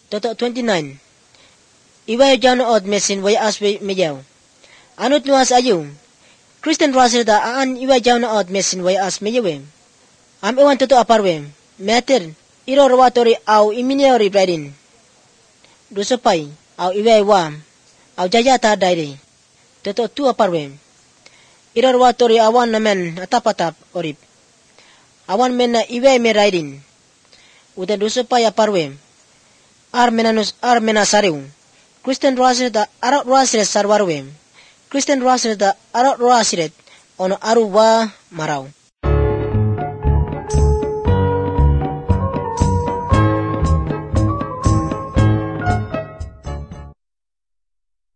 Toto 29. Iwa jano od mesin way aswe meyaw. Anut nuas ayu. Kristen rasil da aan iwa jano od mesin way as meyawe. Am ewan toto aparwe. Meter iro rawatori au imineori bradin. Dusopai au iwa wa au jayata daire. Toto tu aparwe. Iro rawatori awan namen atap-atap orip. Awan mena iwa meraidin. Uda dusopai aparwe. Armena sariu. Kristen rasil da arak rasil sarwarwe. Kristen rasil da arak rasil ono aruwa marau.